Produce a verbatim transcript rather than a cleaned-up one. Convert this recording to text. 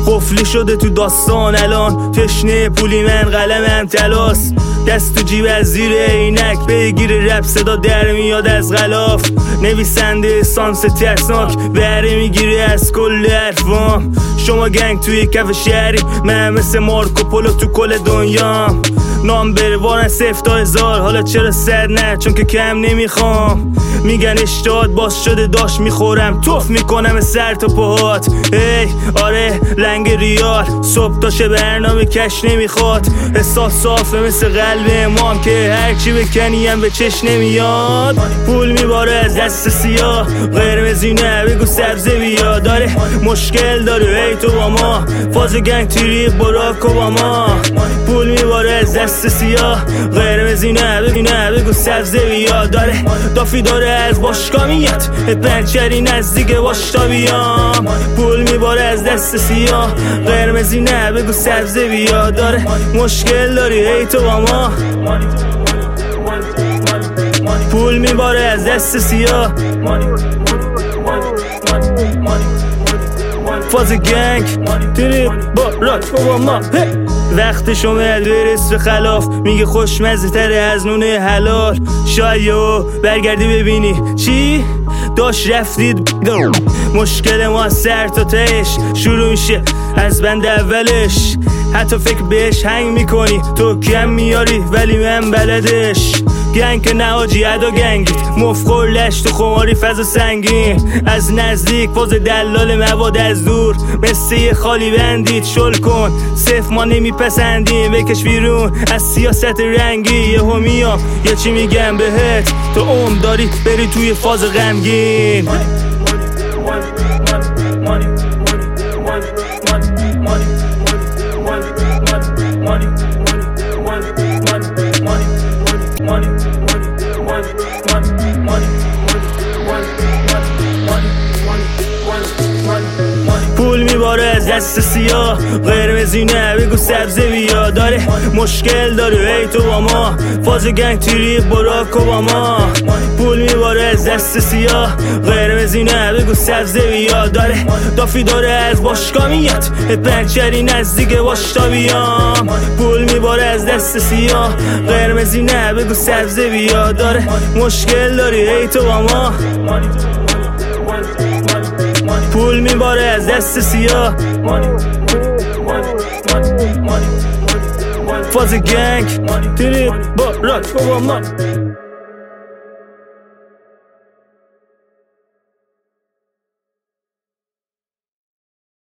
قفلی شده تو داستان الان، تشنه پولی من قلمم تلاس، دست تو جیب از زیر عینک بگیر رپ صدا در میاد از غلاف، نویسنده سانس ترسناک بره میگیری از کل حرفام. شما گنگ توی کف شهری، من مثل مارکو پولو تو کل دنیام، نام بروارن صفر تا هزار، حالا چرا صد نه چون که کم نمیخوام. میگن اشتاد باز شده داشت میخورم، توف میکنم سر تا پاهات. ای آره لنگ ریال، صبح تا شب برنامه کش نمیخواد، احساس صافه مثل قلب امام که هرچی بکنیم به چش نمیاد. پول میباره از دست سیاه، قرمزی نه بگو سبزه بیا، داره مشکل داره ای تو با ما، فاز گنگ تیری براک اوباما. پول میباره از دست سیاه، قرمزی نه بگو نه بگو سبزه بیا، داره دافی داره از باشگاه میاد، پنچری نزدیک باشتا بیام. پول میباره از دست سیاه، قرمزی نه بگو سبزه بیا، داره مشکل داری ای تو با ما. پول میباره از دست سیاه، فاز گنگ تریپ با راک با ما. وقتش اومد برس به خلاف، میگه خوشمزه تره از نونه حلال. شاید یهو برگردی ببینی چی داشت رفتید. مشکل ما از سر تا تهش شروع میشه از بند اولش، حتی فکر بهش هنگ میکنی تو کم میاری ولی من بلدش. گنگ که نهاجی ادا گنگید، مفخور لشت و خماری فضا سنگین، از نزدیک فاز دلال مواد، از دور مثل یه خالی بندید. شل کن صف ما نمیپسندیم، بکش بیرون از سیاست رنگی. یه هم میام یه چی میگم بهت، تو عمر داری بری توی فاز غمگین. پول میباره از دست سیاه، قرمزی نه بگو سبزه بیا، داره مشکل داره ای تو با ما، فاز گنگ تیری براک اوباما. پول میباره از دست سیاه، قرمزی نه بگو سبزه بیا، داره دافی داره از باشگاه میاد، پنچری نزدیک باشتا بیام. پول میباره از دست سیاه، قرمزی نه بگو سبزه بیا، داره مشکل داری ای تو با ما. پول میباره از دست سیاه، فاز گنگ تریپ با راک با ما.